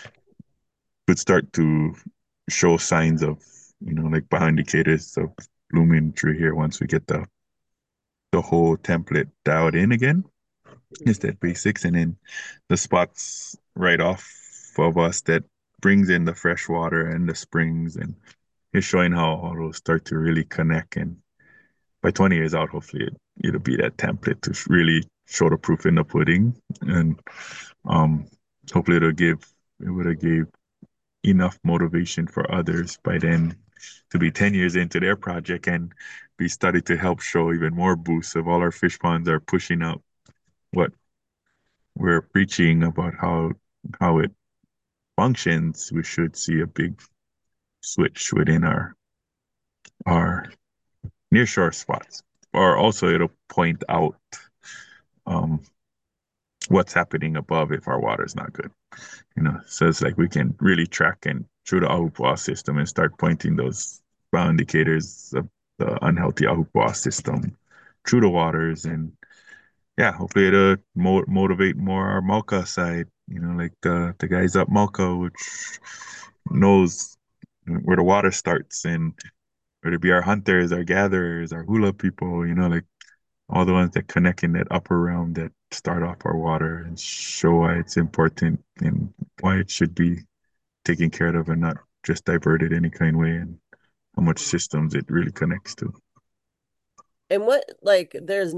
could start to show signs of, you know, like bioindicators of blooming through here once we get the the whole template dialed in again. Is that basics, and then the spots right off of us that brings in the fresh water and the springs, and it's showing how all those start to really connect. And by twenty years out, hopefully it, it'll be that template to really show the proof in the pudding. And um, hopefully it'll give, it would have gave enough motivation for others by then to be ten years into their project and be starting to help show even more boosts of all our fish ponds are pushing out what we're preaching about how how it functions. We should see a big switch within our our nearshore spots. Or also it'll point out um, what's happening above if our water is not good. You know, so it's like we can really track and through the Ahupua'a system and start pointing those indicators of the unhealthy Ahupua'a system through the waters. And yeah, hopefully it'll mo motivate more our Malka side, you know, like the, the guys up Malka, which knows where the water starts, and whether it be our hunters, our gatherers, our hula people, you know, like all the ones that connect in that upper realm that start off our water and show why it's important and why it should be taken care of and not just diverted any kind of way, and how much systems it really connects to. And what, like, there's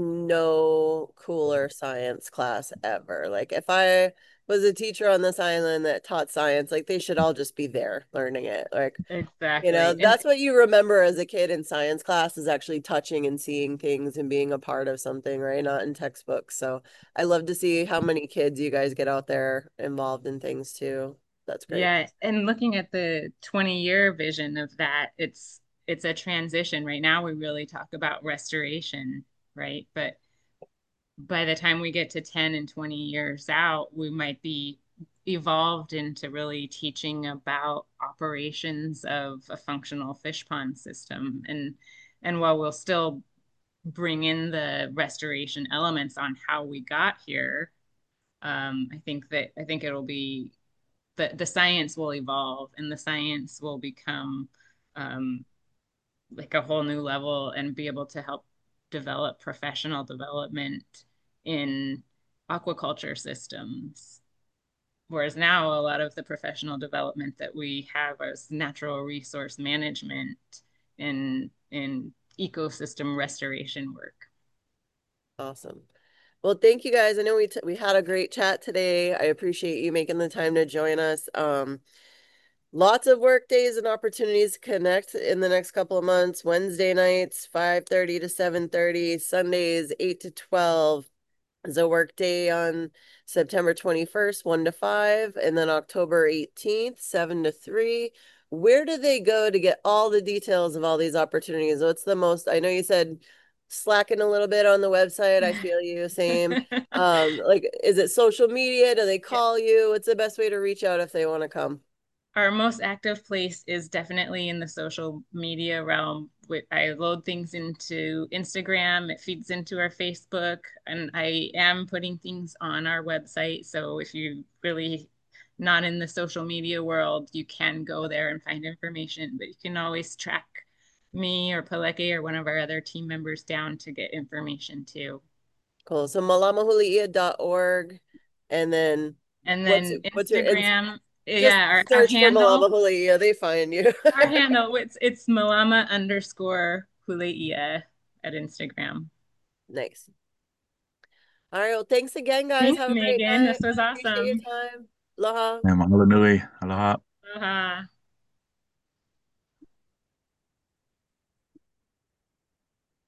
no cooler science class ever. Like, if I was a teacher on this island that taught science, like, they should all just be there learning it. Like, you know, Exactly. And that's what you remember as a kid in science class is actually touching and seeing things and being a part of something, right? Not in textbooks. So I love to see how many kids you guys get out there involved in things too. That's great. yeah, and looking at the twenty year vision of that, it's it's a transition. Right now we really talk about restoration, right? But by the time we get to ten and twenty years out, we might be evolved into really teaching about operations of a functional fish pond system. And and while we'll still bring in the restoration elements on how we got here, um, I think that I think it'll be the the science will evolve and the science will become um, like a whole new level and be able to help develop professional development in aquaculture systems. Whereas now a lot of the professional development that we have is natural resource management in in ecosystem restoration work. Awesome. Well, thank you guys. I know we t we had a great chat today. I appreciate you making the time to join us. Um, lots of work days and opportunities to connect in the next couple of months. Wednesday nights, five thirty to seven thirty, Sundays, eight to twelve. Is a work day on September twenty-first, one to five, and then October eighteenth, seven to three. Where do they go to get all the details of all these opportunities? What's the most, I know you said slacking a little bit on the website. I feel you, same. Um, like, is it social media? Do they Yeah. call you? What's the best way to reach out if they want to come? Our most active place is definitely in the social media realm. I load things into Instagram, it feeds into our Facebook, and I am putting things on our website. So if you really not in the social media world, you can go there and find information, but you can always track me or Paleke or one of our other team members down to get information too. Cool. So malamahuliia dot org And then And what's then what's your ins Instagram, just yeah, our, our search for handle, Malama Hulaiia, they find you. our handle, it's it's Malama underscore Hulaiia at Instagram. Nice. All right. Well, thanks again, guys. Thanks, Have a great Megan. night. This was Appreciate your awesome. time. Aloha. Yeah, mahalo nui. Aloha. Aloha.